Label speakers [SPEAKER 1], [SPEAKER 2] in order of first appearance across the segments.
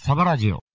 [SPEAKER 1] サバラジオ。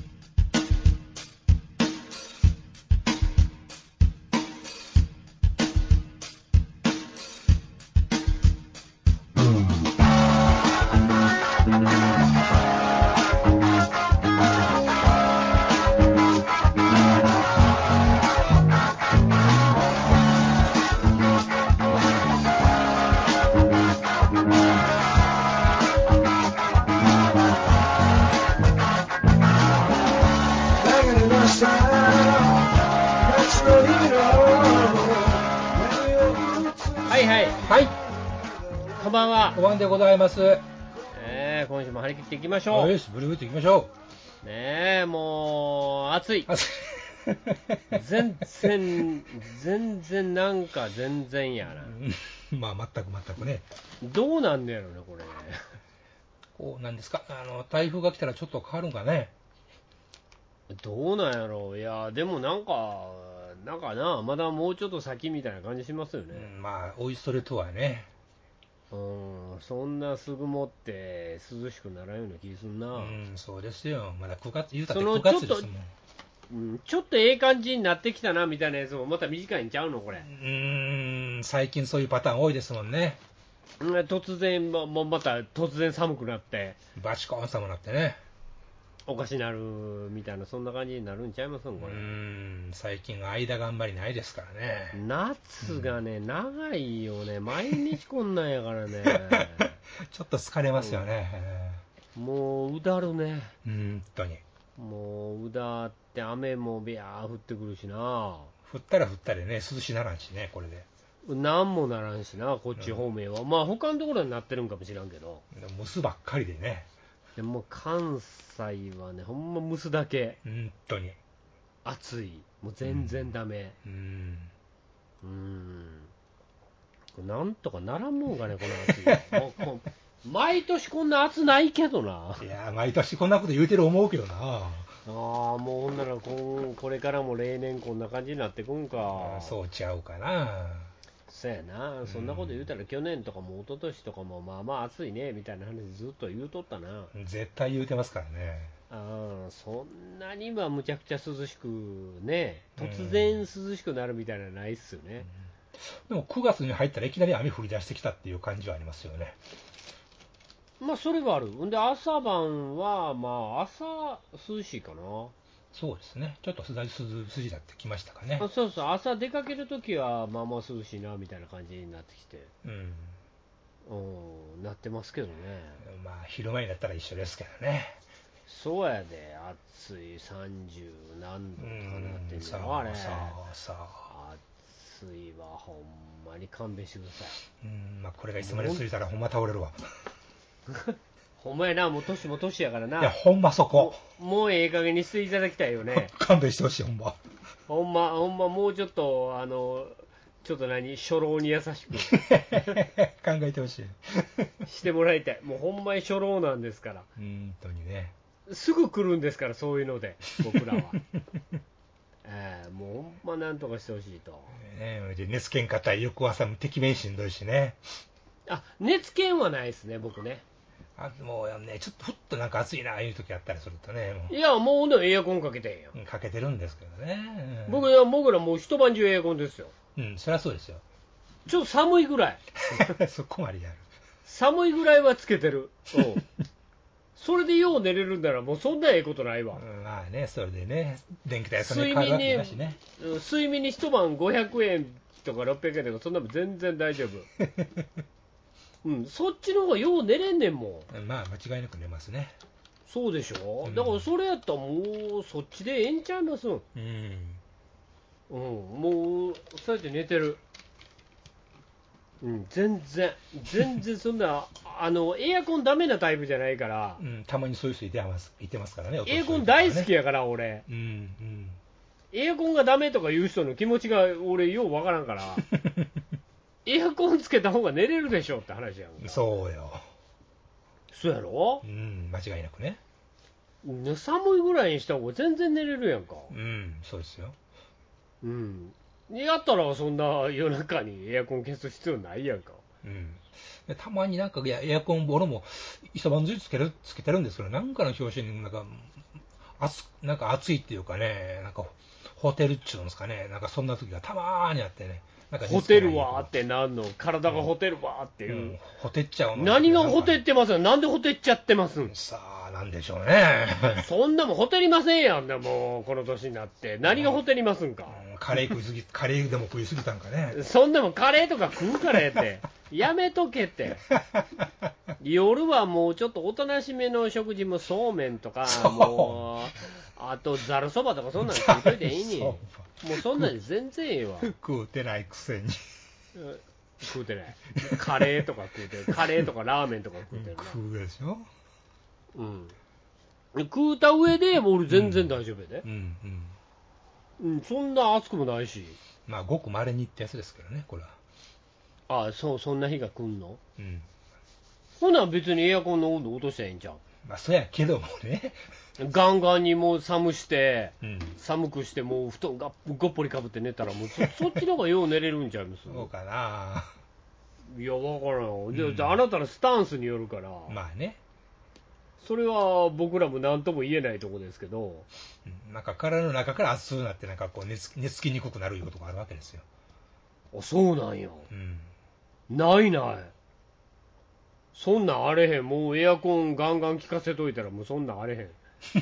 [SPEAKER 2] こんばんは。
[SPEAKER 3] お晩でございます。
[SPEAKER 2] 今週も張り切っていきましょう。
[SPEAKER 3] よし、ブルブルっていきましょ
[SPEAKER 2] う。ねえ、もう、暑い。全然なんか全然やな。
[SPEAKER 3] まあ、全くね。
[SPEAKER 2] どうなんだやろね、これ。
[SPEAKER 3] こう、なんですか、台風が来たらちょっと変わるんかね。
[SPEAKER 2] どうなんやろう。いや、でもなんかな、まだもうちょっと先みたいな感じしますよね。
[SPEAKER 3] まあ、おいそれとはね。
[SPEAKER 2] そんなすぐもって涼しくならんような気すんな。
[SPEAKER 3] そうですよ。まだ9月、言うたって9月ですもん。
[SPEAKER 2] ちょっとええ感じになってきたなみたいなやつもまた短いんちゃうのこれ。
[SPEAKER 3] 最近そういうパターン多いですもんね。
[SPEAKER 2] 突然また突然寒くなって
[SPEAKER 3] バチコーン寒くなってね。
[SPEAKER 2] おかしなるみたいな、そんな感じになるんちゃいますんこれ。
[SPEAKER 3] 最近間があんまりないですからね。
[SPEAKER 2] 夏がね、長いよね。毎日こんなんやからね。
[SPEAKER 3] ちょっと疲れますよね。
[SPEAKER 2] もううだるね。
[SPEAKER 3] 本当に。
[SPEAKER 2] もううだって雨もビャー降ってくるしな。
[SPEAKER 3] 降ったらでね、涼しならんしね、これで。
[SPEAKER 2] なんもならんしな、こっち方面は。まあ他のところになってるんかもしらんけど。
[SPEAKER 3] 蒸すばっかりでね。
[SPEAKER 2] でも関西はね、ほんま蒸すだけ。
[SPEAKER 3] 本当に
[SPEAKER 2] 暑い。もう全然ダメ。なんとかならんもんかね、この暑い。もう毎年こんな暑ないけどな。
[SPEAKER 3] いや、毎年こんなこと言うてる思うけどな。
[SPEAKER 2] もうほんならこれからも例年こんな感じになってくんか。
[SPEAKER 3] そうちゃうかな。
[SPEAKER 2] そうやな、そんなこと言うたら去年とかも一昨年とかもまあまあ暑いねみたいな話ずっと言うとったな。
[SPEAKER 3] 絶対言うてますからね。
[SPEAKER 2] そんなにはむちゃくちゃ涼しくね、突然涼しくなるみたいなのないっすよね。
[SPEAKER 3] でも9月に入ったらいきなり雨降り出してきたっていう感じはありますよね。
[SPEAKER 2] まあそれはある。んで朝晩はまあ朝涼しいかな。
[SPEAKER 3] そうですね。ちょっと涼しになってきましたかね。
[SPEAKER 2] そうそう、朝出かけるときはまあまあ涼しいなみたいな感じになってきて、なってますけどね。
[SPEAKER 3] まあ昼間になったら一緒ですけどね。
[SPEAKER 2] そうやで、暑い30何度とかなってんじゃん、あれ。
[SPEAKER 3] そう
[SPEAKER 2] 暑いわ、ほんまに勘弁してください。
[SPEAKER 3] まあこれがいつまで続いたらほんま倒れるわ。
[SPEAKER 2] ほんまやな、もう年も年やからな。
[SPEAKER 3] いや、ほんまそこ。
[SPEAKER 2] もうええ加減にしていただきたいよね。
[SPEAKER 3] 勘弁してほしい、ほんま。
[SPEAKER 2] ほんま、もうちょっと、ちょっと初老に優しく
[SPEAKER 3] 考えてほし
[SPEAKER 2] いしてもらいたい。もうほんまに初老なんですから。
[SPEAKER 3] 本当にね。
[SPEAKER 2] すぐ来るんですから、そういうので、僕らは。もうほんまなんとかしてほしいと。
[SPEAKER 3] 熱検かったら翌朝もてきめんしんどいしね。
[SPEAKER 2] 熱検はないですね、僕ね。
[SPEAKER 3] もうね、ちょっとふっとなんか暑いな、いう時あったりするとね。
[SPEAKER 2] いや、もうエアコンかけてんやん。
[SPEAKER 3] かけてるんですけどね。
[SPEAKER 2] 僕らもう一晩中エアコンですよ。
[SPEAKER 3] そりゃそうですよ。
[SPEAKER 2] ちょっと寒いぐらい。
[SPEAKER 3] そこまでやる。
[SPEAKER 2] 寒いぐらいはつけてる。それでよう寝れるんならもうそんなええことないわ。
[SPEAKER 3] まあね、それでね、電気代そんなに変わるわけだしね。
[SPEAKER 2] 睡眠に一晩500円とか600円とかそんなも全然大丈夫。そっちの方がよう寝れんねんもん。
[SPEAKER 3] まあ間違いなく寝ますね。
[SPEAKER 2] そうでしょ、だからそれやったらもうそっちでええんちゃいますん。もうそうやって寝てる。全然そんなエアコンダメなタイプじゃないから。
[SPEAKER 3] たまにそういう人いてますからね。
[SPEAKER 2] エアコン大好きやから俺。エアコンがダメとか言う人の気持ちが俺ようわからんからエアコンつけた方が寝れるでしょって話やん。
[SPEAKER 3] そうよ。
[SPEAKER 2] そうやろ。
[SPEAKER 3] 間違いなくね。
[SPEAKER 2] 寒いぐらいにした方が全然寝れるやんか。
[SPEAKER 3] そうですよ。
[SPEAKER 2] やったらそんな夜中にエアコン消す必要ないやんか。
[SPEAKER 3] でたまになんかエアコン、俺も一晩中つけてるんですけど、なんかの表紙になんか暑いっていうかね、なんかホテルっちゅうんですかね、なんかそんな時がたまーにあってね、なんか
[SPEAKER 2] ホテるわーってなんの、体がホテるわーっていう、
[SPEAKER 3] ホテっちゃうの。
[SPEAKER 2] 何がホテってますなんでホテっちゃってますん
[SPEAKER 3] さあ、なんでしょうね。
[SPEAKER 2] そんなもんホテりませんやん、でもこの年になって、何がホテりますんか、
[SPEAKER 3] カレーでも食いすぎたんかね。
[SPEAKER 2] そんなもんカレーとか食うからやって、やめとけって、夜はもうちょっとおとなしめの食事もそうめんとか、もう、あとざるそばとかそんなん食うといていいに、もうそんなんで全然ええわ。
[SPEAKER 3] 食うてないくせに。
[SPEAKER 2] 食うてない。カレーとか食うてる。カレーとかラーメンとか食うてるな。
[SPEAKER 3] 食うでしょ。
[SPEAKER 2] 食うた上で、もう俺全然大丈夫やで。そんな暑くもないし。
[SPEAKER 3] まあ、ごく稀にってやつですけどね、これは。
[SPEAKER 2] ああ、そんな日が来んの？ほな別にエアコンの温度落としたらいいんちゃう？
[SPEAKER 3] まあ、そうやけどもね。
[SPEAKER 2] ガンガンにもう寒くして、もう布団がごっぽりかぶって寝たら、もうそっちの方がよう寝れるんちゃいます？
[SPEAKER 3] そうかな。
[SPEAKER 2] いや、わからん。じゃあ、あなたのスタンスによるから。
[SPEAKER 3] まあね。
[SPEAKER 2] それは僕らも何とも言えないところですけど、
[SPEAKER 3] なんか体の中から熱くなって、なんかこう寝つきにくくなるいうことがあるわけですよ。
[SPEAKER 2] あ、そうなんや。ないない。そんなんあれへん。もうエアコンガンガン効かせといたら、もうそんなんあれへん。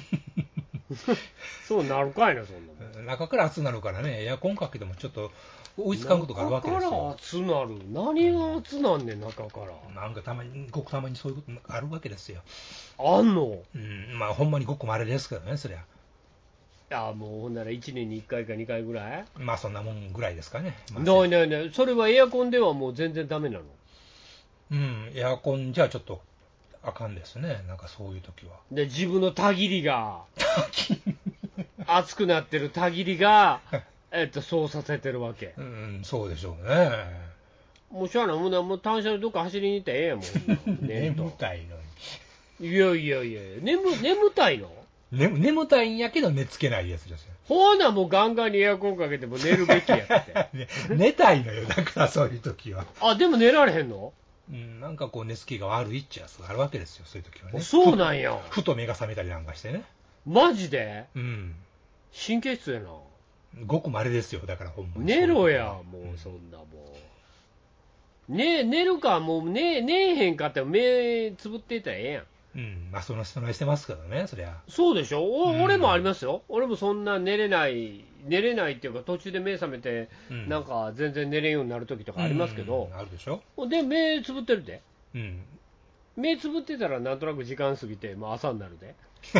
[SPEAKER 2] そうなるかいな、そんなもん。
[SPEAKER 3] 中から熱くなるからね、エアコンかけてもちょっと追いつかんことがあるわけですよ。
[SPEAKER 2] 中から熱なる。何が熱なんねん、中から。
[SPEAKER 3] なんかごくたまにそういうことがあるわけですよ。
[SPEAKER 2] あんの？
[SPEAKER 3] まあほんまにごく稀ですけどね、そりゃ。
[SPEAKER 2] もうほんなら1年に1回か2回ぐらい？
[SPEAKER 3] まあそんなもんぐらいですかね。
[SPEAKER 2] ない。それはエアコンではもう全然ダメなの？
[SPEAKER 3] エアコンじゃちょっとあかんですね、なんかそういう時は。
[SPEAKER 2] で、自分のたぎりが、熱くなってるたぎりが、そうさせてるわけ。
[SPEAKER 3] そうでしょうね。
[SPEAKER 2] もうしゃあない、もう単車でどっか走りに行ったらええやん、もう。
[SPEAKER 3] 眠たいの
[SPEAKER 2] に。いや、眠たいの？
[SPEAKER 3] 眠たいんやけど寝つけないやつですよ。
[SPEAKER 2] ほな、もうガンガンにエアコンかけても寝るべきやって。
[SPEAKER 3] 寝たいのよ、だからそういう時は。
[SPEAKER 2] でも寝られへんの？
[SPEAKER 3] なんかこう寝つきが悪いっちゃやつがあるわけですよ、そういう時はね。
[SPEAKER 2] そうなんや。
[SPEAKER 3] ふと目が覚めたりなんかしてね。
[SPEAKER 2] マジで？神経質やな。
[SPEAKER 3] ごく稀ですよ、だからほんまに。
[SPEAKER 2] 寝ろや、もうそんなもう。寝るか、もう寝えへんかって目つぶっていたらええやん。
[SPEAKER 3] まあその人のしてますけどね、そりゃ。
[SPEAKER 2] そうでしょ。俺もありますよ。俺もそんな寝れないっていうか、途中で目覚めて、なんか全然寝れんようになる時とかありますけど、
[SPEAKER 3] あるでしょ。
[SPEAKER 2] で、目つぶってるで。目つぶってたらなんとなく時間過ぎて、朝になるで。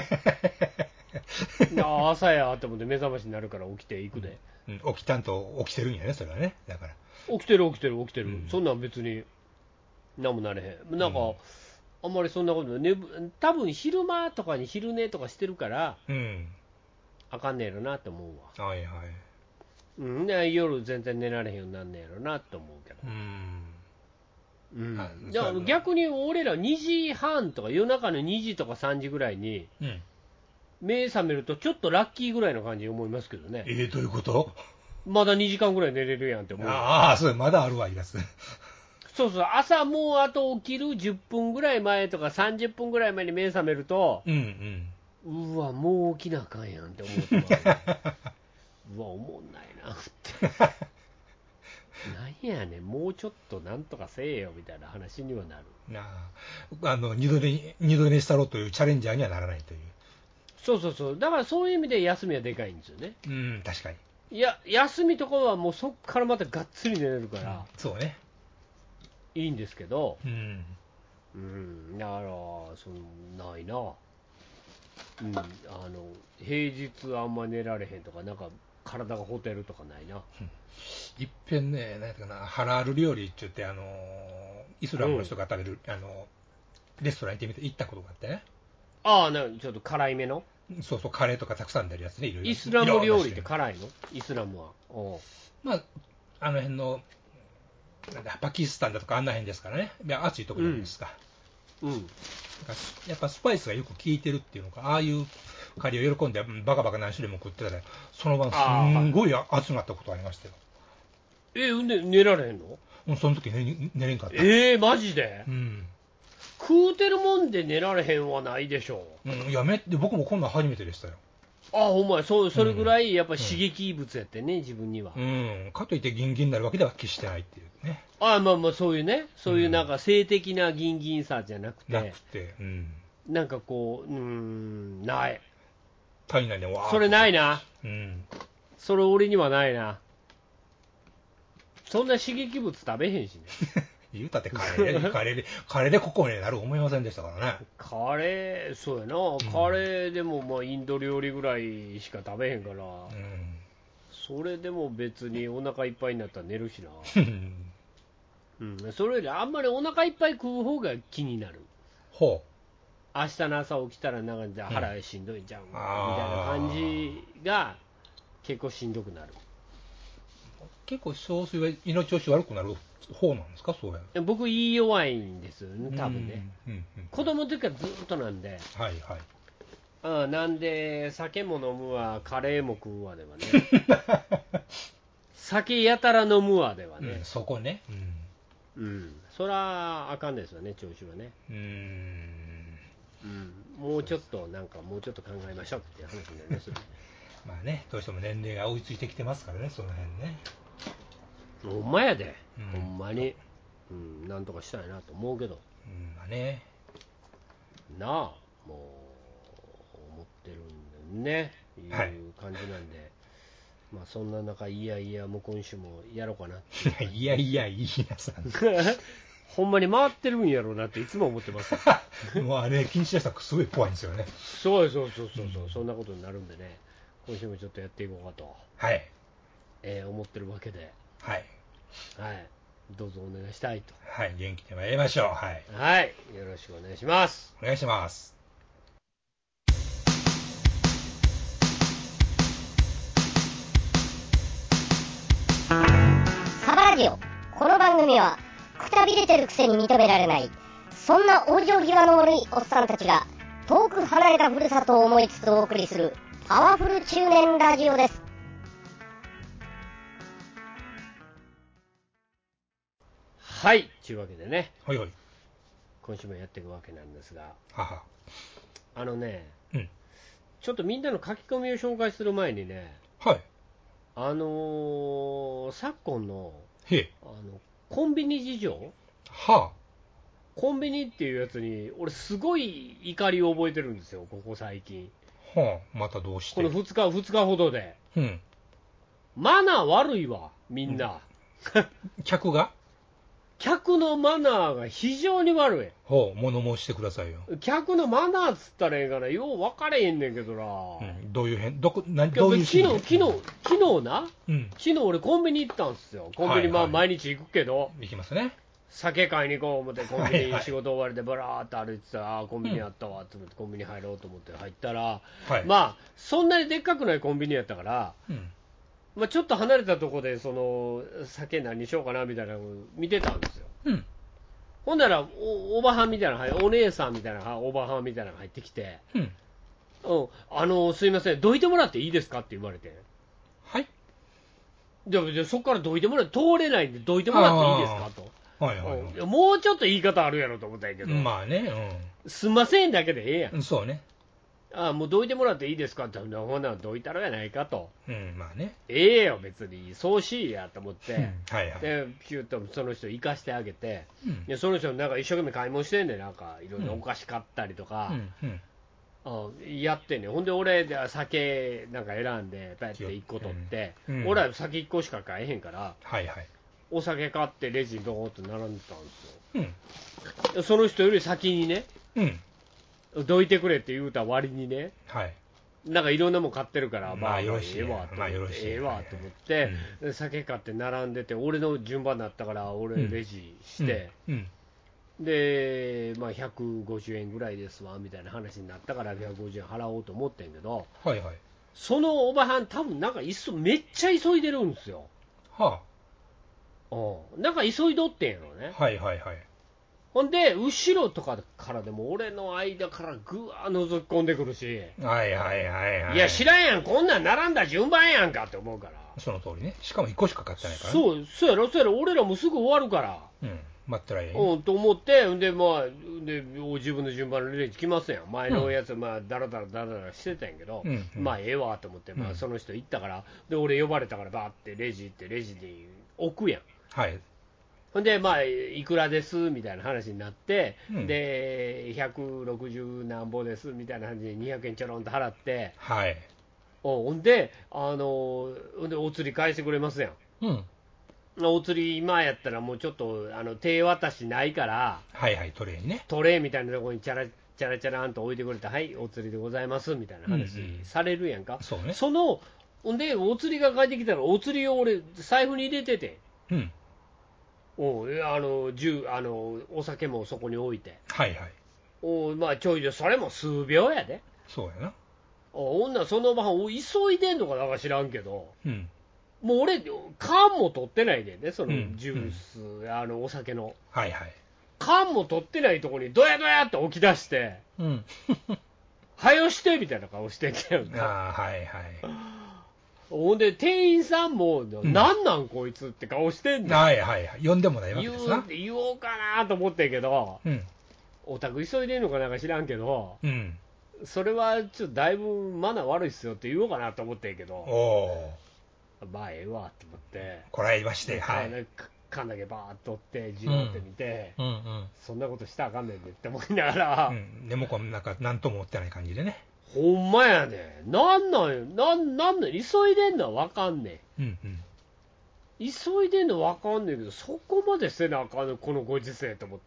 [SPEAKER 2] 朝やと思って目覚ましになるから起きていくで。
[SPEAKER 3] ちゃんと起きてるんやね、それはね。だから。
[SPEAKER 2] 起きてる。そんなん別に、何もなれへん。なんか、あんまりそんなことない。多分昼間とかに昼寝とかしてるから、あかんねやろなって思うわ。で夜全然寝られへんようになんねやろなって思うけど。逆に俺ら2時半とか夜中の2時とか3時ぐらいに、目覚めるとちょっとラッキーぐらいの感じに思いますけどね。
[SPEAKER 3] どういうこと？
[SPEAKER 2] まだ2時間ぐらい寝れるやんって思う。
[SPEAKER 3] それまだあるわ、いいです。
[SPEAKER 2] そう、朝もうあと起きる10分ぐらい前とか30分ぐらい前に目覚めると、うわ、もう起きなあかんやんって思うとうわ、おもんないなって。なんやねん、もうちょっとなんとかせえよみたいな話にはなる。
[SPEAKER 3] 二度寝したろうというチャレンジャーにはならないという。
[SPEAKER 2] そう。だからそういう意味で休みはでかいんですよね。
[SPEAKER 3] 確かに。
[SPEAKER 2] いや、休みとかはもうそっからまたがっつり寝れるから。
[SPEAKER 3] そうね。
[SPEAKER 2] いいんですけど、だからないな。平日あんま寝られへんとか、なんか体がホテルとかないな。
[SPEAKER 3] いっぺんね、なんやったかな、ハラール料理って言って、イスラムの人が食べる、レストラン行ったことがあってね。
[SPEAKER 2] ちょっと辛いめの。
[SPEAKER 3] そう、カレーとかたくさん出るやつね、いろいろ。
[SPEAKER 2] イスラム料理って辛いの？イスラムは。
[SPEAKER 3] まあ、あの辺の、パキスタンだとかあんな辺ですからね。暑いところじゃないですか。やっぱスパイスがよく効いてるっていうのか、ああいうカレーを喜んでバカバカ何種類も食ってたら、その晩すんごい熱くなったことありましたよ。
[SPEAKER 2] 寝られへんの？
[SPEAKER 3] その時寝れんかった。
[SPEAKER 2] マジで？
[SPEAKER 3] うん。
[SPEAKER 2] 食うてるもんで寝られへんはないでしょ。
[SPEAKER 3] 僕もこんなん初めてでしたよ。
[SPEAKER 2] ほんまや、それぐらいやっぱ刺激物やってね、自分には。
[SPEAKER 3] かといってギンギンになるわけでは決してないっていうね。
[SPEAKER 2] まあそういうね、そういうなんか性的なギンギンさじゃなくて、なんかこう、ない。
[SPEAKER 3] 体内でわー
[SPEAKER 2] それないな。それ俺にはないな。そんな刺激物食べへんしね。
[SPEAKER 3] 言うたってカレーでここになる思いませんでしたからね。
[SPEAKER 2] カレー、そうやな、カレーでもまあインド料理ぐらいしか食べへんから、それでも別にお腹いっぱいになったら寝るしな。それよりあんまりお腹いっぱい食う方が気になる。明日の朝起きたらなんか腹しんどいんちゃうみたいな感じが結構しんどくなる。
[SPEAKER 3] 結構そうすると胃の調子悪くなる方なんですか？そうや。
[SPEAKER 2] 僕胃弱いんですよね、多分ね。子供の時からずっとなんで。なんで酒も飲むわ、カレーも食うわではね。酒やたら飲むわではね。
[SPEAKER 3] そこね。
[SPEAKER 2] そらあかんですよね、調子はね。もうちょっと考えましょうっていう話になりますよね。
[SPEAKER 3] まあね、どうしても年齢が追いついてきてますからね、その辺ね。
[SPEAKER 2] ほんまやで、ほんまに、なんとかしたいなと思うけど、
[SPEAKER 3] まあね、
[SPEAKER 2] なあ、もう思ってるんでね、いう感じなんで、まあそんな中、もう今週もやろうかなって。
[SPEAKER 3] いやいいなさん。
[SPEAKER 2] ほんまに回ってるんやろうなっていつも思ってます。
[SPEAKER 3] もうあれ、禁止したらすごい怖いんですよね。
[SPEAKER 2] そう、そんなことになるんでね、今週もちょっとやっていこうかと、思ってるわけで、どうぞお願いしたいと。
[SPEAKER 3] 元気で参りましょう。よ
[SPEAKER 2] ろしくお願いします。
[SPEAKER 3] お願いします。
[SPEAKER 1] サバラジオ、この番組はくたびれてるくせに認められない、そんな往生際の悪いおっさんたちが遠く離れたふるさとを思いつつお送りするパワフル中年ラジオです。
[SPEAKER 2] というわけでね、今週もやっていくわけなんですが、ちょっとみんなの書き込みを紹介する前にね、昨今のコンビニ事情、コンビニっていうやつに俺すごい怒りを覚えてるんですよ、ここ最近。
[SPEAKER 3] またどうして？
[SPEAKER 2] この2日ほどで、マナー悪いわみんな。客のマナーが非常に悪い。
[SPEAKER 3] 物申してくださいよ。
[SPEAKER 2] 客のマナーっつったらええからよう分かれへんねんけどな。
[SPEAKER 3] どういう変？どういう
[SPEAKER 2] 昨日な、昨日俺コンビニ行ったんですよ。コンビニ毎日行くけど。
[SPEAKER 3] 行きますね。
[SPEAKER 2] 酒買いに行こう思ってコンビニ仕事終わりでブラーっと歩いてたら、コンビニあったわって思ってコンビニ入ろうと思って入ったら、まあそんなにでっかくないコンビニやったから、ちょっと離れたとこでその酒何しようかなみたいなのを見てたんですよ。ほんならおばはんみたいなお姉さんみたいなおばはんみたいなのが入ってきて、すいませんどいてもらっていいですかって言われて、でそこからどいてもらって通れないんでどいてもらっていいですかと、もうちょっと言い方あるやろと思ったんやけど、すんませんだけでええやん。
[SPEAKER 3] そうね。
[SPEAKER 2] もうどいてもらっていいですかってほんならどいたらやないかと、
[SPEAKER 3] まあね、
[SPEAKER 2] ええよ別にそうしいやと思って、でピュッとその人行かしてあげて、でその人なんか一生懸命買い物してんねん、なんかいろいろお菓子買ったりとか、やってんねん。ほんで俺で酒なんか選んでパッて1個取って、俺は酒1個しか買えへんから、お酒買ってレジにドーンと並んでたんですよ。その人より先にね、どいてくれって言うた割にね、なんかいろんなもん買ってるから、よろしいええわと思って、酒買って並んでて、俺の順番だったから俺レジして、で150円ぐらいですわみたいな話になったから150円払おうと思ってんけど、そのおばはん多分なんかめっちゃ急いでるんですよ。なんか急いどってんやろね。 ほんで、後ろとかからでも俺の間からぐわー覗き込んでくるし、
[SPEAKER 3] はいはいはいはい。
[SPEAKER 2] いや、知らんやん、こんなん並んだ順番やんかって思うから。
[SPEAKER 3] その通りね。しかも1個しか買ってないから、
[SPEAKER 2] ね。そうやろ、俺らもすぐ終わるから。
[SPEAKER 3] うん、待ってられへ
[SPEAKER 2] ん。と思って、で、自分の順番のレジ来ますやん。前のやつ、だらだらしてたんやけど、ええわと思って、その人行ったから、で、俺呼ばれたから、バーってレジ行って、レジに置くやん。
[SPEAKER 3] はい。
[SPEAKER 2] ほんで、いくらですみたいな話になって、で、160何ぼですみたいな感じで200円ちょろんと払って、
[SPEAKER 3] はい。
[SPEAKER 2] ほんで、お釣り返してくれますやん。お釣り今やったらもうちょっと手渡しないから、
[SPEAKER 3] はいはい、トレーにね。
[SPEAKER 2] トレーみたいなところにチャラんと置いてくれて、はい、お釣りでございますみたいな話されるやんか。
[SPEAKER 3] そうね。
[SPEAKER 2] ほんで、お釣りが返ってきたら、お釣りを俺、財布に入れてて。お酒もそこに置いて。
[SPEAKER 3] はいはい。
[SPEAKER 2] ちょいで、それも数秒やで。
[SPEAKER 3] そうやな。
[SPEAKER 2] 女その場急いでんのかなんか知らんけど、もう俺、缶も取ってないでね、そのジュース、お酒の。
[SPEAKER 3] はいはい。
[SPEAKER 2] 缶も取ってないところに、どやどやって起き出して、はよしてみたいな顔してんけよ。
[SPEAKER 3] はいはい。
[SPEAKER 2] ほんで、店員さんも、なんなんこいつって顔してんの。
[SPEAKER 3] はいはいはい。呼んでもないわけですな。
[SPEAKER 2] 言おうかなと思ってんけど、お宅急いでんのかなんか知らんけど、それはちょっとだいぶマナー悪いっすよって言おうかなと思ってんけど、まあええわと思って、
[SPEAKER 3] こらえまして、
[SPEAKER 2] はい。缶だけバーっと取って、じろって見て、そんなことしたらあかんねんでって思いながら、
[SPEAKER 3] でもなんとも思ってない感じでね。
[SPEAKER 2] ほんまやねん。なん急いでんのはわかんねん。急いでんのわかんねんけど、そこまでせなあかんねん、このご時世と思って。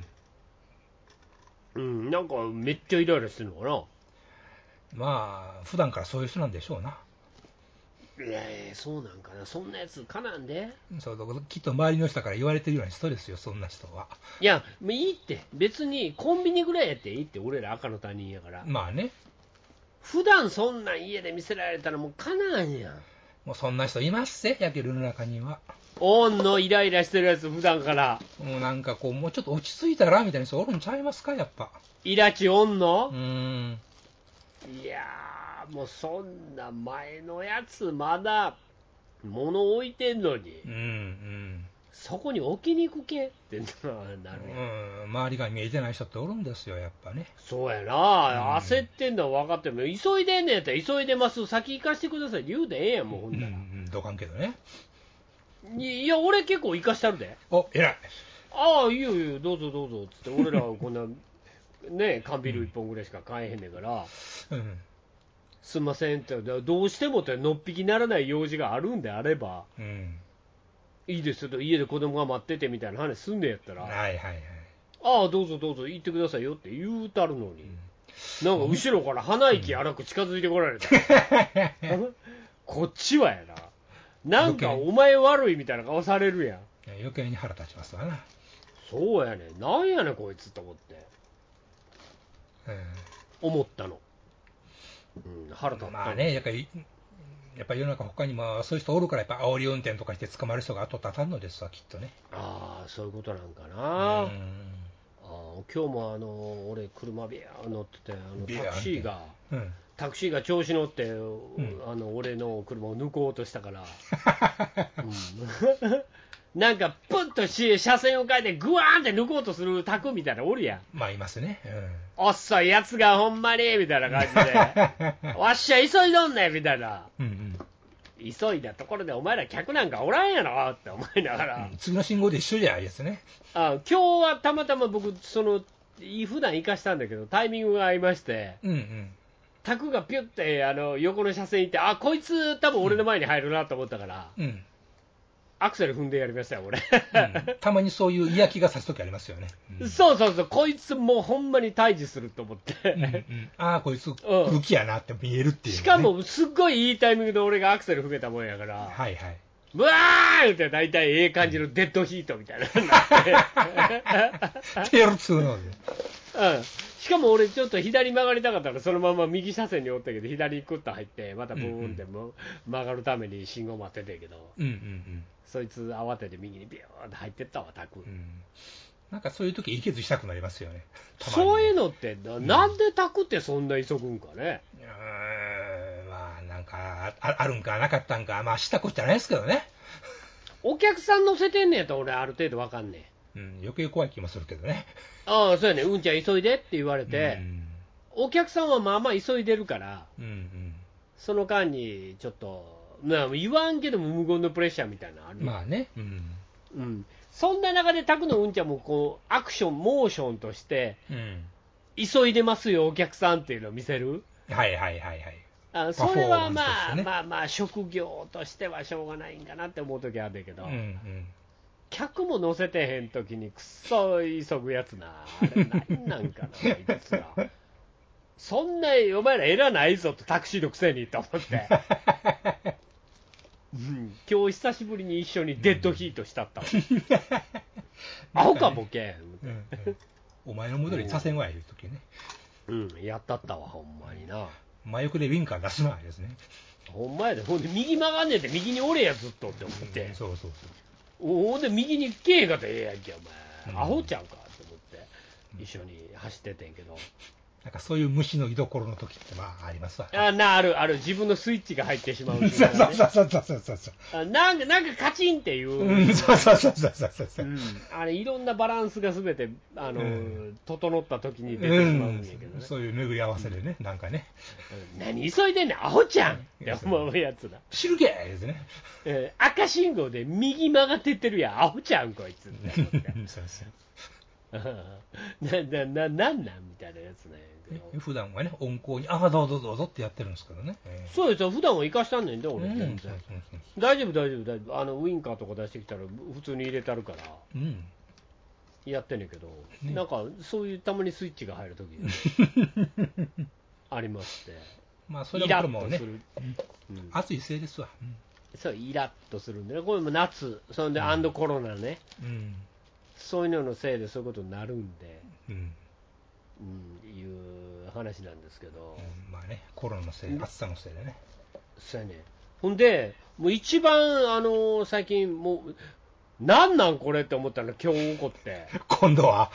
[SPEAKER 2] なんかめっちゃイライラしてるのかな。
[SPEAKER 3] まあ、普段からそういう人なんでしょうな。
[SPEAKER 2] そうなんかな。そんなやつかなんで。
[SPEAKER 3] そうきっと周りの人から言われてるような人ですよ、そんな人は。
[SPEAKER 2] いや、もういいって。別にコンビニぐらいやっていいって、俺ら赤の他人やから。
[SPEAKER 3] まあね。
[SPEAKER 2] 普段そんなん家で見せられたらもうかなんやん。
[SPEAKER 3] もうそんな人いますぜ、やけど世の中には。
[SPEAKER 2] おんのイライラしてるやつ、普段から。
[SPEAKER 3] もうなんかもうちょっと落ち着いたらみたいな人おるんちゃいますか、やっぱ。
[SPEAKER 2] イラチおんの？いやー、もうそんな前のやつ、まだ物置いてんのに、そこに置きに行くけってなる
[SPEAKER 3] やん。周りが見えてない人っておるんですよ、やっぱね。
[SPEAKER 2] そうやな、焦ってんのは分かっても、急いでんねんやったら急いでます、先行かしてくださいって言うでええやん、もうほんなら。
[SPEAKER 3] どかんけどね。
[SPEAKER 2] いや、俺結構行かしてあるで。
[SPEAKER 3] 偉い。
[SPEAKER 2] ああ、いいよいいよ、どうぞどうぞっつって、俺らはこんな、ね、缶ビール1本ぐらいしか買えへんねんから、すんませんって、どうしてもってのっぴきならない用事があるんであれば、いいですよと、家で子供が待っててみたいな話すんねやったら、ああ、どうぞどうぞ、行ってくださいよって言うたるのに、なんか後ろから鼻息荒く近づいてこられた。こっちはやな。なんかお前悪いみたいな顔されるやん。
[SPEAKER 3] 余計に腹立ちますわな。
[SPEAKER 2] そうやねん。なんやねんこいつと思って。思ったの。腹立った。
[SPEAKER 3] まあね、やっぱり世の中他にもそういう人おるから、やっぱ煽り運転とかして捕まる人が後立たんのですわ、きっとね。
[SPEAKER 2] ああ、そういうことなんかな。今日も俺車ビャー乗ってて、タクシーが調子乗って、俺の車を抜こうとしたから、なんかプンと車線を変えてグワーンって抜こうとするタクみたいなのおるやん。
[SPEAKER 3] まあいますね。
[SPEAKER 2] 遅いやつがほんまにみたいな感じで、わっしゃ急いどんねんみたいな。急いだところでお前ら客なんかおらんやろって思いながら、
[SPEAKER 3] 次の信号で一緒じゃないですね。
[SPEAKER 2] 今日はたまたま僕普段行かしたんだけどタイミングが合いまして、タクがピュッて横の車線行って、あ、こいつ多分俺の前に入るなと思ったから、アクセル踏んでやりましたよ俺。
[SPEAKER 3] たまにそういう嫌気がさすときありますよね。
[SPEAKER 2] そうそうそう、こいつもうほんまに対峙すると思って、
[SPEAKER 3] ああこいつ来る気やなって見えるっていう、
[SPEAKER 2] しかもすっごいいいタイミングで俺がアクセル踏めたもんやから、ブワーって大体ええ感じのデッドヒートみたいなのになって、
[SPEAKER 3] テール2ので、
[SPEAKER 2] しかも俺ちょっと左曲がりたかったからそのまま右車線におったけど、左にクッと入ってまたブーンって曲がるために信号待ってたけど、そいつ慌てて右にビューって入ってったわタク。
[SPEAKER 3] なんかそういう時意見したくなりますよね。
[SPEAKER 2] そういうのってなんで炊くってそんな急ぐんかね。
[SPEAKER 3] まあなんかあるんかなかったんか、まあしたことじゃないですけどね。
[SPEAKER 2] お客さん乗せてんねやったら俺ある程度わかんね
[SPEAKER 3] え。余計怖い気もするけどね。
[SPEAKER 2] ああ、そうやね。うんちゃん急いでって言われて、お客さんはまあまあ急いでるから、その間にちょっと、まあ、言わんけども無言のプレッシャーみたいなのある。
[SPEAKER 3] まあね。
[SPEAKER 2] そんな中で炊くのうんちゃんもこうアクション、モーションとして、急いでますよ、お客さんっていうのを見せる。
[SPEAKER 3] はいはいはいはい。
[SPEAKER 2] それはまあ、まあまあ、職業としてはしょうがないんかなって思うときあるんだけど、客も乗せてへんときにくっそ急ぐやつな、あれなんなんかな、あいつら。そんな、お前ら偉ないぞとタクシーのくせにと思って。今日久しぶりに一緒にデッドヒートしたったわ。アホかボケ。
[SPEAKER 3] お前の戻り左遷はやるときね。
[SPEAKER 2] やったったわ、ほんまにな。
[SPEAKER 3] 真横でウィンカー出すなですね。
[SPEAKER 2] ほんまやで、ほんで右曲がんねんて、右におれやずっとって思って。
[SPEAKER 3] そうそう
[SPEAKER 2] そう。ほんで右にけえへんかったらええやんけ、お前。アホちゃうかって思って、一緒に走っててんけど。
[SPEAKER 3] なんかそういう虫の居所の時ってまあありますわ。
[SPEAKER 2] ある、自分のスイッチが入ってしまう、ね。
[SPEAKER 3] そう。
[SPEAKER 2] なんかカチンっていう。
[SPEAKER 3] そう。
[SPEAKER 2] あれ、いろんなバランスがすべて、整った時に出てしまうんやけどね。
[SPEAKER 3] そういう巡り合わせでね、なんかね。
[SPEAKER 2] 何急いでんねん、アホちゃんって思うやつだ。
[SPEAKER 3] 知るけですね。
[SPEAKER 2] 赤信号で右曲がってってるやん、アホちゃんこいつって思って。なんなんみたいなやつね。
[SPEAKER 3] 普段はね、温厚に、どうぞってやってるんですけどね。
[SPEAKER 2] そうですよ、普段は生かしたんねんで、俺、全然。大丈夫、ウインカーとか出してきたら、普通に入れたるから、やってんねんけど、なんか、そういうたまにスイッチが入るときありまして、
[SPEAKER 3] まあ、それはもうね、暑いせいですわ。
[SPEAKER 2] そう、イラッとするんでね、これも夏、そんで、アンドコロナね。そういうののせいでそういうことになるんで、いう話なんですけど、
[SPEAKER 3] まあね、コロナのせい、暑さのせいでね。
[SPEAKER 2] そうやね。ほんで、もう一番、最近、もう、なんこれって思ったの、今日起こって。
[SPEAKER 3] 今度は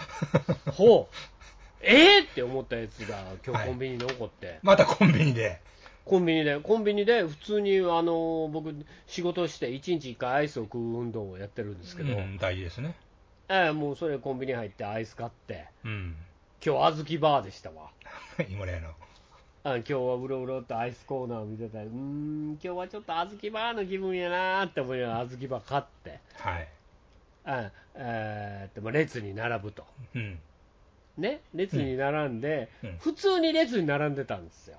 [SPEAKER 2] って思ったやつが、今日コンビニで起こって。
[SPEAKER 3] またコンビニで。
[SPEAKER 2] コンビニで普通に僕、仕事して1日1回アイスを食う運動をやってるんですけど、
[SPEAKER 3] 大事ですね。
[SPEAKER 2] もうそれコンビニ入ってアイス買って、今日小豆バーでしたわ。
[SPEAKER 3] 今例の。
[SPEAKER 2] 今日はうろうろとアイスコーナーを見てたら、今日はちょっと小豆バーの気分やなーって思いながら小豆バー買って、列に並ぶと。ね、列に並んで、普通に列に並んでたんですよ。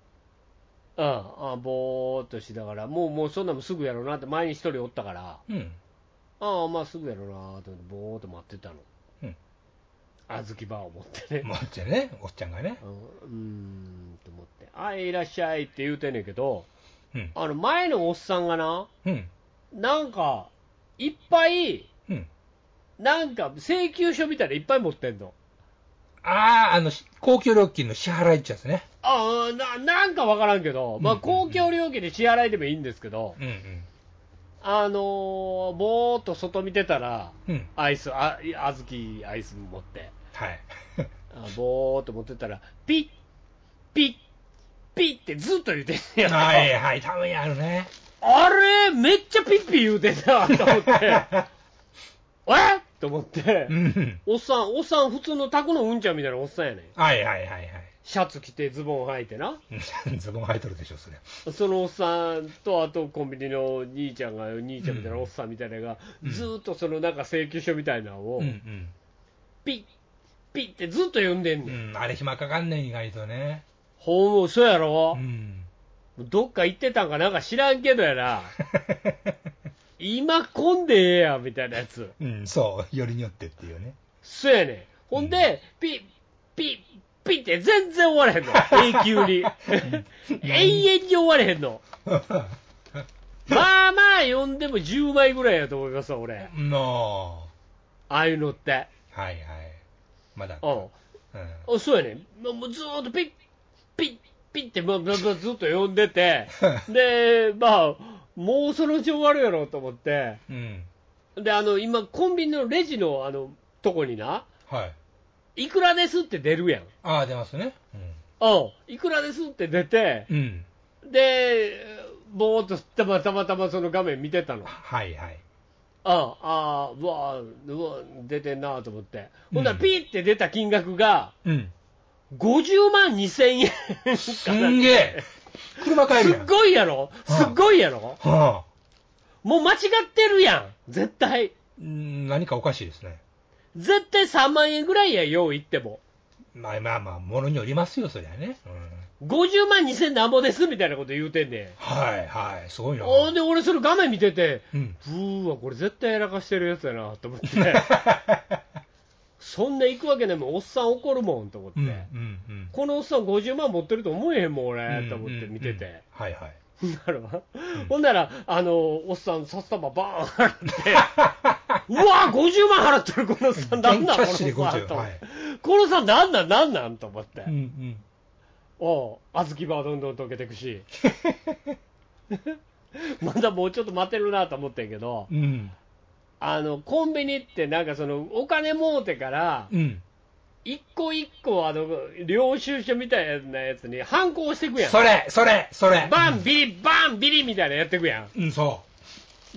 [SPEAKER 2] ぼーっとしながら、もうそんなもすぐやろうなって、前に一人おったから、まあすぐやろうなーってぼーっと待ってたの。小豆バーを持ってね。
[SPEAKER 3] 持ってね、おっちゃんがね。
[SPEAKER 2] と思って、いらっしゃいって言うてんねんけど、前のおっさんがな、なんか、いっぱい、なんか請求書みたいないっぱい持ってんの。
[SPEAKER 3] 公共料金の支払いってやつね。
[SPEAKER 2] なんかわからんけど、まあ公共料金で支払いでもいいんですけど、ぼーっと外見てたら、アイス、小豆アイス持って、ぼーっと持ってたら、ピッってずっと言うてんね
[SPEAKER 3] や。たまにあるね。
[SPEAKER 2] あれ、めっちゃピッピ言うてんなと思って、と思って、おっさん、普通のタコのうんちゃんみたいなおっさんやねん。シャツ着てズボン履いてな。
[SPEAKER 3] ズボン履いとるでしょ、それ。
[SPEAKER 2] そのおっさんと、あとコンビニの兄ちゃんみたいなおっさんみたいなのが、ずーっとそのなんか請求書みたいなのを、ピッってずっと読んでんねん。
[SPEAKER 3] あれ暇かかんねん、意外とね。
[SPEAKER 2] そうやろ、どっか行ってたんかなんか知らんけどやな。今混んでええやんみたいなやつ。
[SPEAKER 3] そう、よりによってっていうね。
[SPEAKER 2] そうやねん。ほんで、ピッって全然終われへんの。永久に。永遠に終われへんの。まあ読んでも10枚ぐらいやと思いますわ、俺。ああいうのって。
[SPEAKER 3] まだ。
[SPEAKER 2] そうやねん。もうずーっとピッって、ずっと読んでて、で、もうそのうち終わるやろうと思って、で、今、コンビニのレジの、 とこにな、
[SPEAKER 3] はい。
[SPEAKER 2] いくらですって出るやん。
[SPEAKER 3] ああ、出ますね。
[SPEAKER 2] いくらですって出て、で、ぼーっとたまたまその画面見てたの。
[SPEAKER 3] はいはい。
[SPEAKER 2] うわ、出てんなと思って。ほんならピーって出た金額が、50万2000円。
[SPEAKER 3] すんげえ。車買えるやん。
[SPEAKER 2] すっごいやろ、すっごいやろ、もう間違ってるやん、絶対。
[SPEAKER 3] 何かおかしいですね。
[SPEAKER 2] 絶対3万円ぐらいや、よう言っても。
[SPEAKER 3] まあ、ものによりますよ、そりゃね。
[SPEAKER 2] 50万2000なんぼですみたいなこと言うてんねん。
[SPEAKER 3] はい、すごいな。
[SPEAKER 2] で、俺それ画面見てて、これ絶対やらかしてるやつやなと思って。そんな行くわけないもん、おっさん怒るもんと思って。このおっさん50万持ってると思えへんもん、俺、と思って見てて。ほんなら、おっさん、札束バーン払って、うわー、50万払ってる、このおっさん、なんなん、このおっさんと。このおっさん、なんなんと思って。小豆バーどんどん溶けていくし。まだもうちょっと待てるなと思ってんけど、コンビニってなんかそのお金もうてから、一個一個領収書みたいなやつに反抗していくやん。
[SPEAKER 3] それ。
[SPEAKER 2] バンビリバンビリみたいなやっていくやん。
[SPEAKER 3] そう。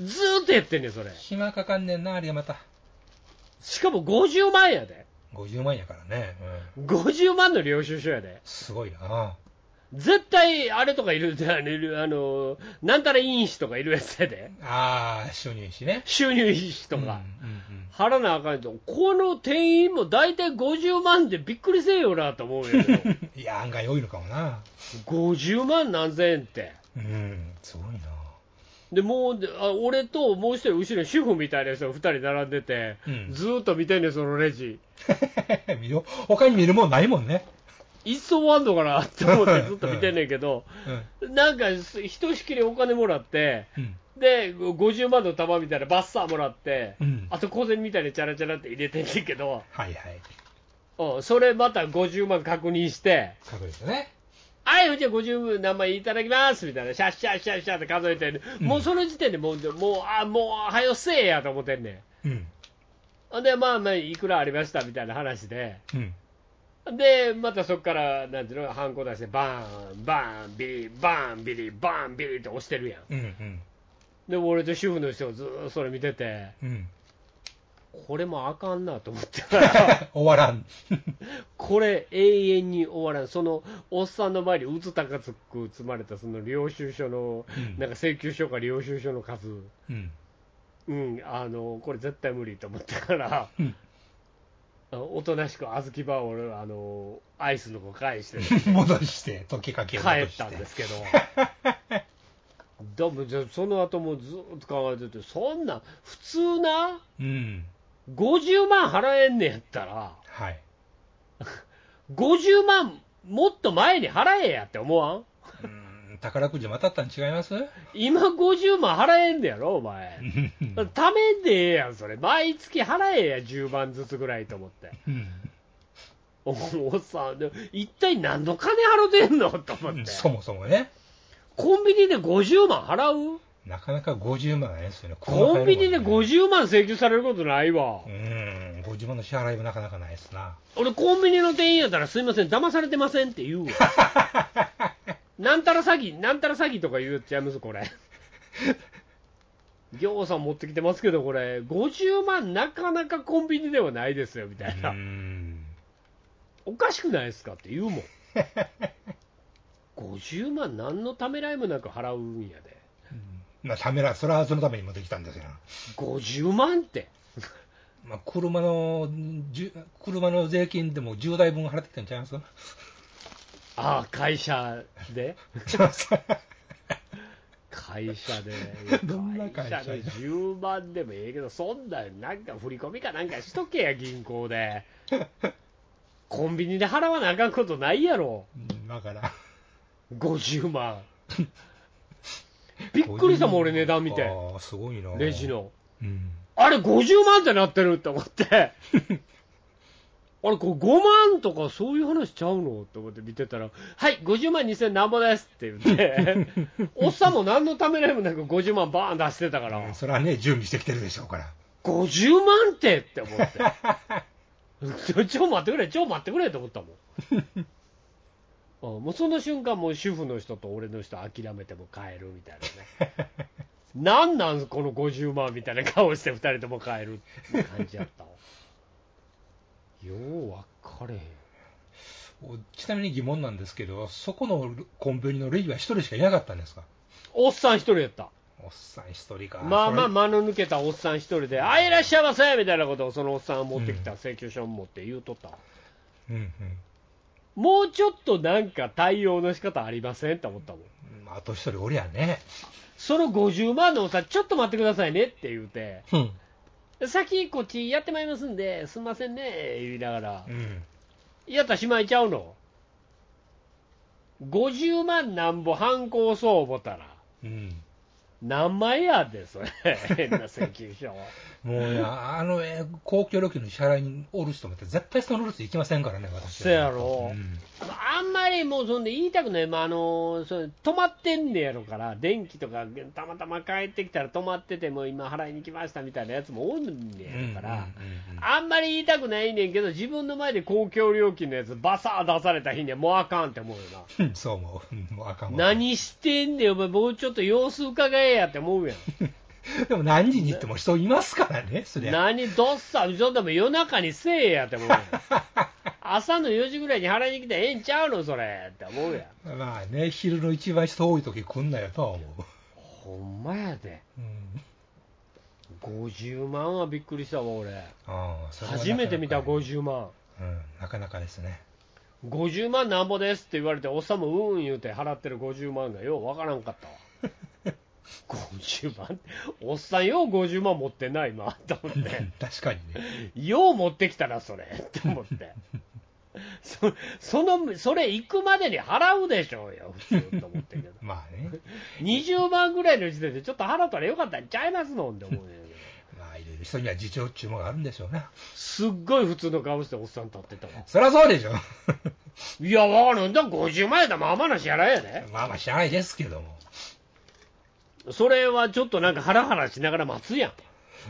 [SPEAKER 2] ずーっとやってんねん、それ。
[SPEAKER 3] 暇かかんねんな、あれがまた。
[SPEAKER 2] しかも50万やで。
[SPEAKER 3] 50万やからね。
[SPEAKER 2] 50万の領収書やで。
[SPEAKER 3] すごいな。
[SPEAKER 2] 絶対、あれとかいる、なんたら因子とかいるやつやで。
[SPEAKER 3] 収入費ね。
[SPEAKER 2] 収入費とか。払わなあかんと。この店員も大体50万でびっくりせえよなと思うよ。
[SPEAKER 3] いや、案外多いのかもな。
[SPEAKER 2] 50万何千円って。
[SPEAKER 3] すごいな。
[SPEAKER 2] で、もう、俺ともう一人後ろに主婦みたいな人が2人並んでて、ずーっと見てんねん、そのレジ。
[SPEAKER 3] 他に見るもんないもんね。
[SPEAKER 2] いっそ終わんのかなって思ってずっと見てんねんけど、なんか、ひとしきりお金もらって、で、50万の束みたいなバッサーもらって、あと小銭みたいにチャラチャラって入れてんねんけど、それまた50万確認して、はい、じゃあ50何枚いただきますみたいな、シャッシャッシャッシャッって数えて、もうその時点でもう、はよせえやと思ってんねん。で、まあ、いくらありましたみたいな話で、で、またそこから、なんていうの、ハンコ出して、バーン、バーン、ビリ、バーン、ビリ、バーン、ビリって押してるやん。で、俺と主婦の人がずーっとそれ見てて、これもあかんなと思って
[SPEAKER 3] 終わらん。
[SPEAKER 2] これ永遠に終わらん。そのおっさんの前にうつ高く積まれたその領収書の、なんか請求書か領収書の数、これ絶対無理と思ってから、おとなしく小豆バーをアイスの子返して、
[SPEAKER 3] 戻して溶けかけを戻して
[SPEAKER 2] 帰ったんですけどその後もずっと考えてて、そんな普通な、50万払えんねやったら、50万もっと前に払えやって思わん？
[SPEAKER 3] 宝くじ当たったん違います？
[SPEAKER 2] 今50万払えんねやろ、お前。ためんでええやん、それ。毎月払えや、10万ずつぐらいと思って。おっさん、一体何の金払ってんのと思って。
[SPEAKER 3] そもそもね。
[SPEAKER 2] コンビニで50万払う？
[SPEAKER 3] なかなか50万ないですよね。
[SPEAKER 2] コンビニで50万請求されることないわ。
[SPEAKER 3] 50万の支払いもなかなかないですな。
[SPEAKER 2] 俺コンビニの店員やったらすいません、騙されてませんって言うわ。なんたら詐欺とか言うっちゃいます、これ。ぎょうさん持ってきてますけど、これ、50万なかなかコンビニではないですよ、みたいな。おかしくないですかって言うもん。50万何のためらいもなく払うんやで。
[SPEAKER 3] それはそのためにもできたんですよ。
[SPEAKER 2] 50万って。
[SPEAKER 3] 車の税金でも10台分払ってきたんちゃいます？
[SPEAKER 2] 会社で会社で
[SPEAKER 3] どんな会社
[SPEAKER 2] で10万でもええけど、そんなんか振り込みかなんかしとけや、銀行で。コンビニで払わなあかんことないやろ。
[SPEAKER 3] だから
[SPEAKER 2] 50万びっくりしたもん、俺値段見て。
[SPEAKER 3] すごいな、
[SPEAKER 2] レジの、あれ50万ってなってるって思ってあれ、これ5万とかそういう話ちゃうのって思って見てたら、はい、50万2000なんぼですって言って、おっさんも何のためらいもなく50万バーン出してたから。
[SPEAKER 3] それはね、準備してきてるでしょうから。
[SPEAKER 2] 50万って思ってちょ待ってくれと思ったもんもうその瞬間もう主婦の人と俺の人諦めても帰るみたいなねなんこの50万みたいな顔して2人とも帰るって感じやったわよう分かれへん。
[SPEAKER 3] ちなみに疑問なんですけど、そこのコンビニのレジは一人しかいなかったんですか？
[SPEAKER 2] おっさん一人やった。
[SPEAKER 3] おっさん一人か。
[SPEAKER 2] まあまあ間の抜けたおっさん一人で、いらっしゃいませみたいなことをそのおっさんが持ってきた請求書を持って言うとったわ。もうちょっとなんか対応の仕方ありませんって思ったもん。
[SPEAKER 3] あと一人おりゃね。
[SPEAKER 2] その50万のおっさんちょっと待ってくださいねって言うて、先こっちやってまいりますんですんませんね言いながら、やったらしまいちゃうの。50万なんぼ反抗そう思ったら、何枚やでそれ変な請求書
[SPEAKER 3] もう公共料金の支払いにおる人も絶対そのルーツ行きませんからね、私は。
[SPEAKER 2] そうやろ、あんまりもうそんで言いたくない、それ止まってんねやろから、電気とかたまたま帰ってきたら止まってても今払いに来ましたみたいなやつもおるんねやろから、あんまり言いたくないねんけど、自分の前で公共料金のやつバサー出された日にはもうあかんって思うよな
[SPEAKER 3] そう思う、もうあかんわ。
[SPEAKER 2] 何してんねんお前、もうちょっと様子伺えやって思うやん
[SPEAKER 3] でも何時に行っても人いますからね、そりゃ。
[SPEAKER 2] どっさん、ちょっと夜中にせえやって思うやん朝の4時ぐらいに払いに来たらええんちゃうのそれって思うやん。
[SPEAKER 3] まあね、昼の一番人多い時来んなよとは思う。
[SPEAKER 2] ほんまやで、50万はびっくりしたわ俺。初めて見た50万。
[SPEAKER 3] なかなかですね。
[SPEAKER 2] 50万なんぼですって言われて、おっさんも言うて払ってる50万がようわからんかったわ50万おっさんよう50万持ってない今と思って
[SPEAKER 3] 確かにね、
[SPEAKER 2] よう持ってきたなそれって思ってそれ行くまでに払うでしょうよ普通と思ってるけど
[SPEAKER 3] まあね、
[SPEAKER 2] 20万ぐらいの時点でちょっと払ったらよかったんちゃいますのって思うんだけど
[SPEAKER 3] まあいろいろ人には事情っちゅうものがあるんでしょうね。
[SPEAKER 2] すっごい普通の顔しておっさん立ってたわ。
[SPEAKER 3] そりゃそうでしょ
[SPEAKER 2] いやわかるんだ、50万やったらまあまあな支払いやで。
[SPEAKER 3] まあまあ支払いですけども、
[SPEAKER 2] それはちょっとなんかハラハラしながら待つやん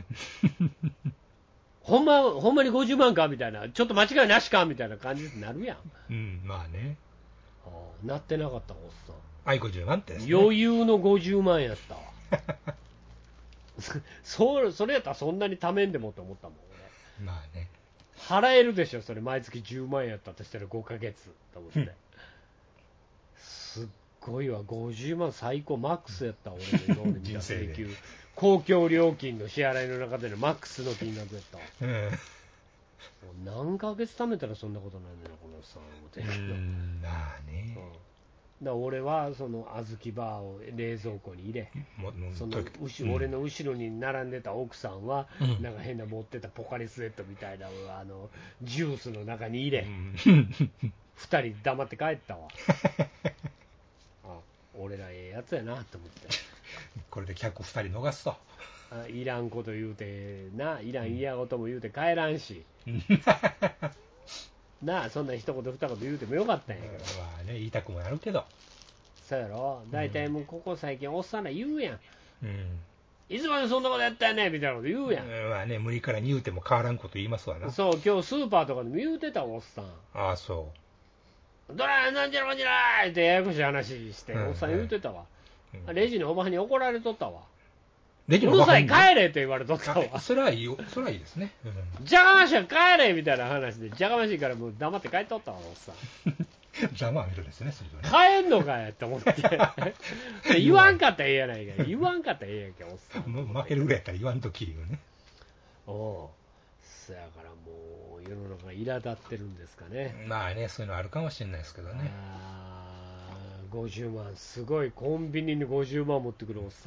[SPEAKER 2] ほんまに50万かみたいな、ちょっと間違いなしかみたいな感じになるやん。
[SPEAKER 3] まあね、
[SPEAKER 2] なってなかったおっさん。
[SPEAKER 3] 50万ってですね、
[SPEAKER 2] 余裕の50万やったわそれやったらそんなにためんでもと思ったもん
[SPEAKER 3] 俺。まあね、
[SPEAKER 2] 払えるでしょそれ、毎月10万やったとしたら5ヶ月と思ってすっごいわ、50万最高マックスやった俺の今まで見た請求公共料金の支払いの中でのマックスの金額やった、何ヶ月貯めたらそんなことないんだよこのさ思ってるけど、
[SPEAKER 3] まあね、
[SPEAKER 2] だ俺はその小豆バーを冷蔵庫に入れ、その俺の後ろに並んでた奥さんは、なんか変な持ってたポカリスエットみたいなジュースの中に入れ、2人黙って帰ったわ俺らええやつやなと思って
[SPEAKER 3] これで客2人逃すと、
[SPEAKER 2] いらんこと言うていらん嫌事も言うて帰らんしそんな一言二言言うてもよかったんやけど、
[SPEAKER 3] まあね、言いたくもなるけど、
[SPEAKER 2] そうやろ、大体もうここ最近おっさんら言うやん、いつまでそんなことやったんやねんみたいなこと言うやん、
[SPEAKER 3] まあね、無理からに言うても変わらんこと言いますわな。
[SPEAKER 2] そう、今日スーパーとかでも言うてたおっさん、
[SPEAKER 3] ああそう、
[SPEAKER 2] どらなんじゃらこちらってややこしい話して、おっさん言うてたわ、レジのおばはんに怒られとったわ、うるさい帰れって言われとったわ。
[SPEAKER 3] それはいいですね。
[SPEAKER 2] じゃがましは帰れみたいな話で、じゃがましいからもう黙って帰っとったわおっさん。
[SPEAKER 3] ざまあ見るですね、それ
[SPEAKER 2] はね。帰んのかやって思って言わんかったらええやないか、言わんかったらええやんけおっさん。
[SPEAKER 3] 負けるぐらいやったら言わんとき言うね。
[SPEAKER 2] そやからもう世の中が苛立ってるんですかね。
[SPEAKER 3] まあね、そういうのあるかもしれないですけどね。
[SPEAKER 2] 50万すごい、コンビニに50万持ってくるおっさ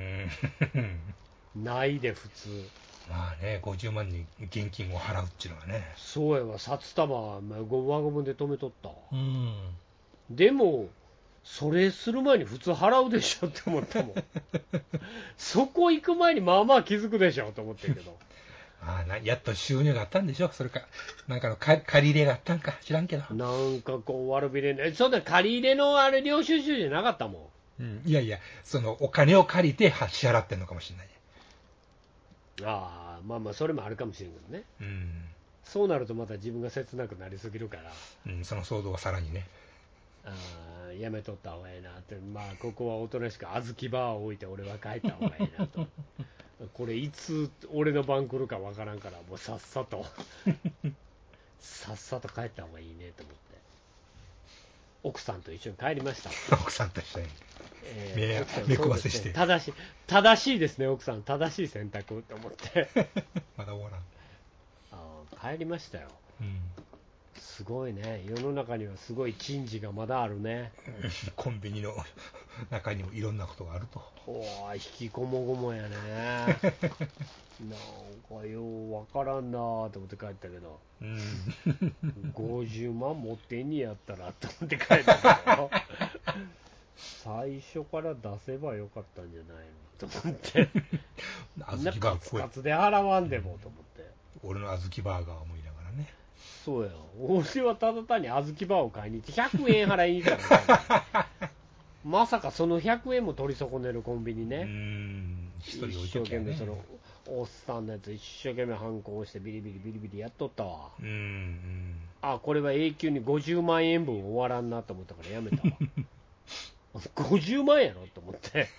[SPEAKER 2] んないで普通。
[SPEAKER 3] まあね、50万に現金を払うっていうのはね。
[SPEAKER 2] そうやわ、札束輪ゴムで止めとったわ。でもそれする前に普通払うでしょって思ったもんそこ行く前にまあまあ気づくでしょと思ってるけど
[SPEAKER 3] やっと収入があったんでしょ、それかなんかの借り入れがあったんか知らんけど、
[SPEAKER 2] なんかこう悪びれね、そんな借り入れのあれ領収書じゃなかったもん。
[SPEAKER 3] いやいや、そのお金を借りて支払ってんのかもしれない。
[SPEAKER 2] まあまあそれもあるかもしれんけどね、そうなるとまた自分が切なくなりすぎるから、
[SPEAKER 3] その想像がさらにね、
[SPEAKER 2] やめとった方がええなって、まあここはおとなしく小豆バーを置いて俺は帰った方がええなとこれいつ俺の番来るかわからんから、もうさっさとさっさと帰った方がいいねと思って奥さんと一緒に帰りました。
[SPEAKER 3] 奥さんと一緒に、目くばせして、
[SPEAKER 2] 正しいですね、奥さん正しい選択と思って
[SPEAKER 3] まだ終わらん。
[SPEAKER 2] 帰りましたよ、すごいね、世の中にはすごい珍事がまだあるね
[SPEAKER 3] コンビニの中にもいろんなことがあると。
[SPEAKER 2] 引きこもごもやねなんかようわからんなと思って帰ったけど、50万持ってんにやったらと思って帰ったけど最初から出せばよかったんじゃないのと思ってカツカツで払わんでもと思って、
[SPEAKER 3] 俺の小豆バーガー思いながらね。
[SPEAKER 2] そうや、俺はただ単に小豆バーを買いに行って100円払いに行ったのまさかその100円も取り損ねるコンビニね。
[SPEAKER 3] 一生懸命
[SPEAKER 2] そのおっさんのやつ一生懸命反抗してビリビリやっとったわ。これは永久に50万円分終わらんなと思ったからやめたわ50万やろと思って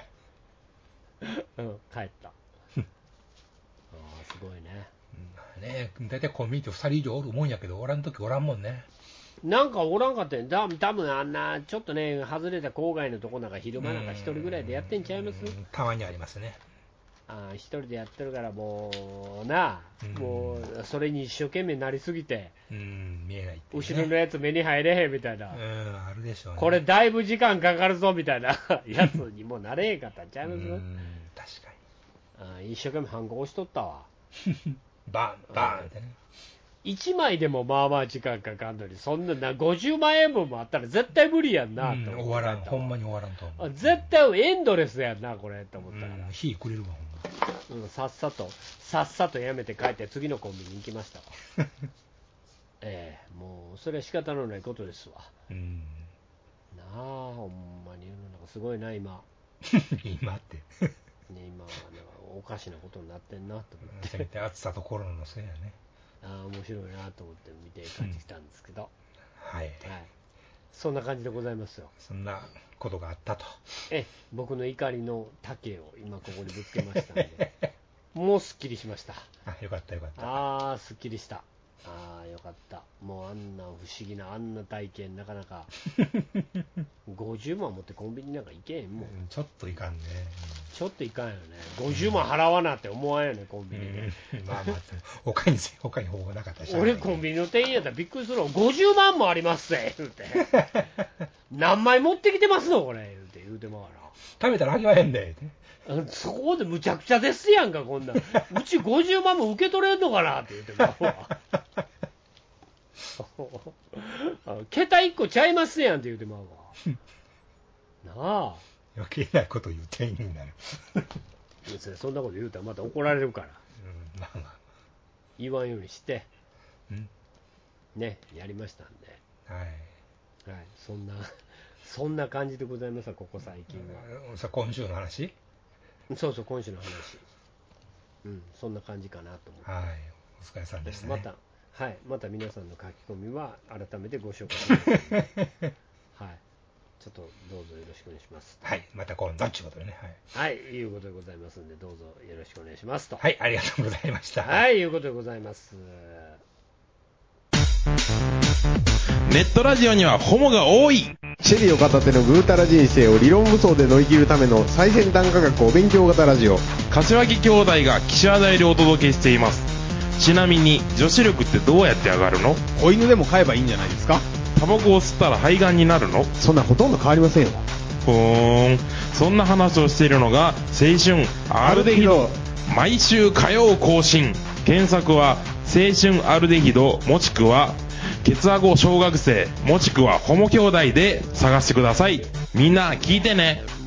[SPEAKER 2] 帰ったすごいね。
[SPEAKER 3] だいたいコンビニって2人以上おるもんやけど、おらんときおらんもんね。
[SPEAKER 2] なんかおらんかったん多分あんなちょっとね外れた郊外のとこなんか昼間なんか一人ぐらいでやってんちゃいます？
[SPEAKER 3] たまにありますね。
[SPEAKER 2] 一人でやってるからもうな、もうそれに一生懸命なりすぎて、
[SPEAKER 3] 見えないって、ね、
[SPEAKER 2] 後ろのやつ目に入れへんみたいな、
[SPEAKER 3] あるでしょうね。
[SPEAKER 2] これだいぶ時間かかるぞみたいなやつにもうなれへんかったんちゃいます？
[SPEAKER 3] 確か
[SPEAKER 2] に一生懸命反抗しとったわ
[SPEAKER 3] バーンってね。
[SPEAKER 2] 1枚でもまあまあ時間かかるのに、そんな50万円分もあったら絶対無理やんなと思って、
[SPEAKER 3] 終わらん、ほんまに終わらんと思う。
[SPEAKER 2] 絶対エンドレスやんなこれと思ったから、
[SPEAKER 3] 火くれるわほんま。
[SPEAKER 2] さっさとやめて帰って次のコンビニに行きましたわもうそれは仕方のないことですわ。なあ、ほんまに世の中すごいな今
[SPEAKER 3] 今って
[SPEAKER 2] ね、今はおかしなことになってんなと思って
[SPEAKER 3] 暑さとコロナのせいやね。
[SPEAKER 2] 面白いなと思って見て帰ってきたんですけど、そんな感じでございますよ。
[SPEAKER 3] そんなことがあったと。
[SPEAKER 2] 僕の怒りの竹を今ここにぶつけましたのでもうすっきりしました。
[SPEAKER 3] よかった
[SPEAKER 2] すっきりした。よかった。もうあんな不思議なあんな体験なかなか50万持ってコンビニなんか行けへんもん。
[SPEAKER 3] ちょっといかんね。
[SPEAKER 2] ちょっといかんよね。50万払わなって思わんよねコンビニで。
[SPEAKER 3] まあ他に方法なかったし。
[SPEAKER 2] 俺コンビニの店員やったらびっくりするわ。50万もありますぜ言うて何枚持ってきてますのこれ言うてまうから。
[SPEAKER 3] 食べたらあげまへんで。
[SPEAKER 2] そこでむちゃくちゃですやんかこんなんうち50万も受け取れんのかなって言ってまうわ桁1個ちゃいますやんって言うてまうわなあ。
[SPEAKER 3] 余計なこと言う店員になる
[SPEAKER 2] そんなこと言うたらまた怒られるから、言わんようにしてね、やりましたんで、そんな感じでございますわここ最近は。
[SPEAKER 3] 今週の話？
[SPEAKER 2] そう今週の話、そんな感じかなと思って。
[SPEAKER 3] お疲れさんでしたね。
[SPEAKER 2] また皆さんの書き込みは改めてご紹介しますのでちょっとどうぞよろしくお願いします。
[SPEAKER 3] また今度ということでね。
[SPEAKER 2] いうことでございますのでどうぞよろしくお願いしますと。
[SPEAKER 3] ありがとうございました。
[SPEAKER 2] いうことでございます。
[SPEAKER 4] ネットラジオにはホモが多い。
[SPEAKER 5] シェリーを片手のぐうたら人生を理論武装で乗り切るための最先端科学お勉強型ラジオ。
[SPEAKER 4] 柏木兄弟が岸和田よりお届けしています。ちなみに女子力ってどうやって上がるの？
[SPEAKER 5] 子犬でも飼えばいいんじゃないですか？
[SPEAKER 4] タバコを吸ったら肺がんになるの？
[SPEAKER 5] そんなほとんど変わりませんよ。
[SPEAKER 4] そんな話をしているのが青春アルデヒド。毎週火曜更新。検索は青春アルデヒドもしくはケツアゴ小学生もしくはホモ兄弟で探してください。みんな聞いてね。